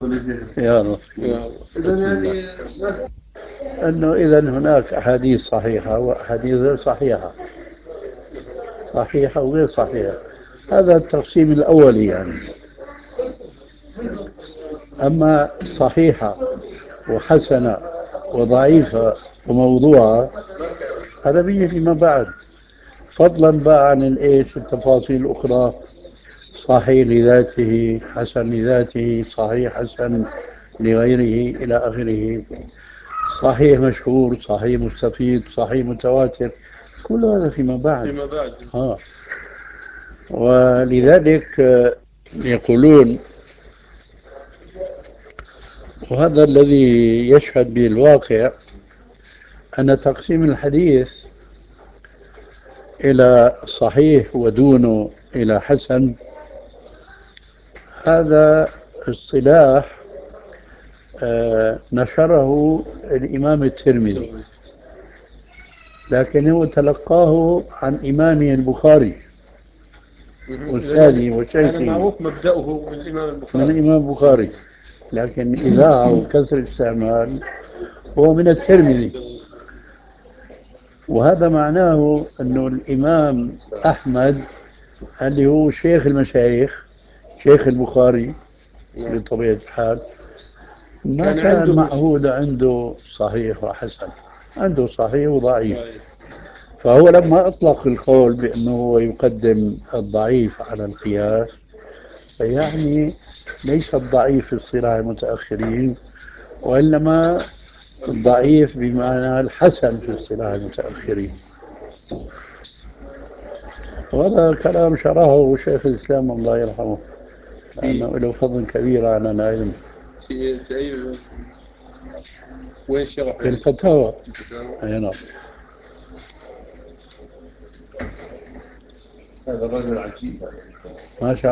يا رب. إذا يعني أنه إذا هناك أحاديث صحيحة وأحاديث غير صحيحة، صحيحة وغير صحيحة، هذا التقسيم الأولي يعني. أما صحيحة وحسنة وضعيفة وموضوعة، هذا بيجي فيما بعد، فضلا بقى عن الإيش التفاصيل الأخرى، صحيح لذاته، حسن لذاته، صحيح حسن لغيره إلى آخره، صحيح مشهور، صحيح مستفيد، صحيح متواتر، كل هذا فيما بعد. ولذلك يقولون، وهذا الذي يشهد به الواقع، أن تقسيم الحديث إلى صحيح ودونه إلى حسن، هذا اصطلاح نشره الإمام الترمذي، لكنه تلقاه عن إمامه البخاري أستاذي وشيخي، كان معروف مبدأه من الإمام البخاري، من الإمام البخاري، لكن إذاعة وكثر استعمال هو من الترمذي. وهذا معناه أنه الإمام أحمد اللي هو شيخ المشايخ، شيخ البخاري بطبيعة الحال، ما كان معهود عنده صحيح وحسن، عنده صحيح وضعيف. فهو لما أطلق القول بأنه هو يقدم الضعيف على القياس، فيعني ليس الضعيف في اصطلاح المتأخرين، وإنما الضعيف بمعنى الحسن في اصطلاح المتأخرين. وهذا كلام شرحه شيخ الإسلام الله يرحمه، لأنه له فضل كبير على العلم. في أي وين شرح؟ في الفتاوى. أي نعم. هذا الرجل عجيب ما شاء